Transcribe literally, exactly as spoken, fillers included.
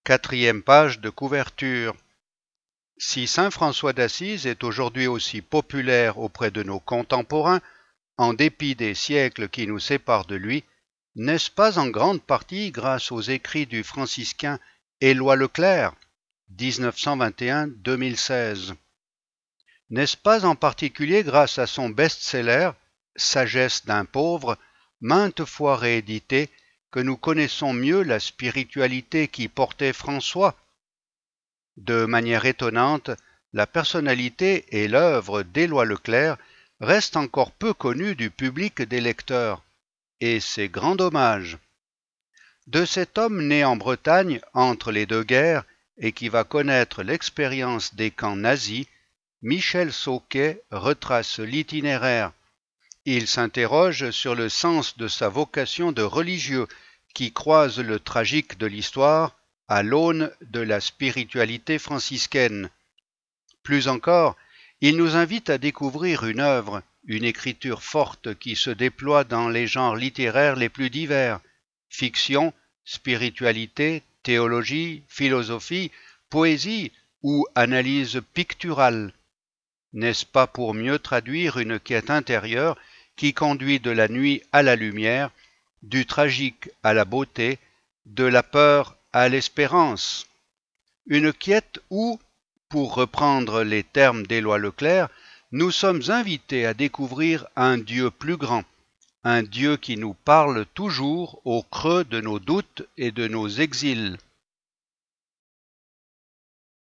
Quatrième page de couverture. Si saint François d'Assise est aujourd'hui aussi populaire auprès de nos contemporains, en dépit des siècles qui nous séparent de lui, n'est-ce pas en grande partie grâce aux écrits du franciscain Éloi Leclerc, dix-neuf cent vingt et un à deux mille seize? N'est-ce pas en particulier grâce à son best-seller « Sagesse d'un pauvre », maintes fois réédité, que nous connaissons mieux la spiritualité qui portait François? De manière étonnante, la personnalité et l'œuvre d'Éloi Leclerc restent encore peu connues du public des lecteurs, et c'est grand dommage. De cet homme né en Bretagne entre les deux guerres et qui va connaître l'expérience des camps nazis, Michel Sauquet retrace l'itinéraire. Il s'interroge sur le sens de sa vocation de religieux qui croise le tragique de l'histoire à l'aune de la spiritualité franciscaine. Plus encore, il nous invite à découvrir une œuvre, une écriture forte qui se déploie dans les genres littéraires les plus divers, fiction, spiritualité, théologie, philosophie, poésie ou analyse picturale. N'est-ce pas pour mieux traduire une quête intérieure qui conduit de la nuit à la lumière, du tragique à la beauté, de la peur à l'espérance? Une quête où, pour reprendre les termes d'Éloi Leclerc, nous sommes invités à découvrir un Dieu plus grand, un Dieu qui nous parle toujours au creux de nos doutes et de nos exils.